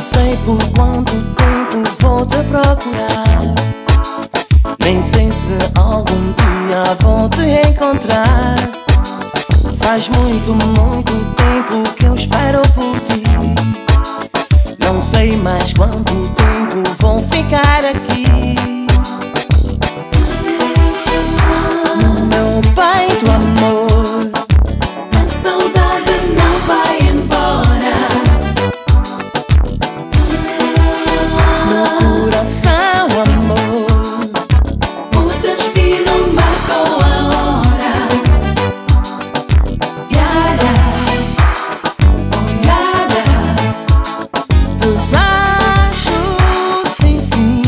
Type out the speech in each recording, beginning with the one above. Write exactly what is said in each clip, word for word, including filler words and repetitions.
sei por quanto tempo vou te procurar, nem sei se algum dia vou te encontrar. Faz muito, muito tempo que eu espero por ti. Não sei mais quanto tempo vou ficar aqui. No meu peito, amor, a saudade não vai embora. no coração, amor, O destino marcou a hora. Yara, oh Yara, desejo sem fim.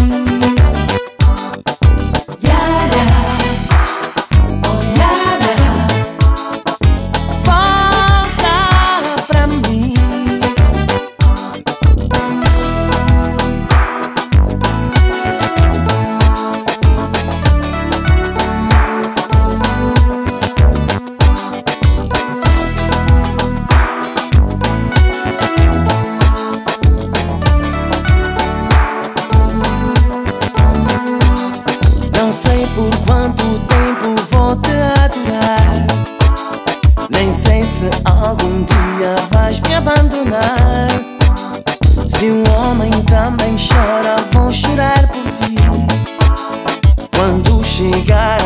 Yara, oh Yara, Volta pra mim. Não sei por quanto tempo vou te aturar, nem sei se algum dia vais me abandonar. Se um homem também chora, vou chorar por ti. Quando chegar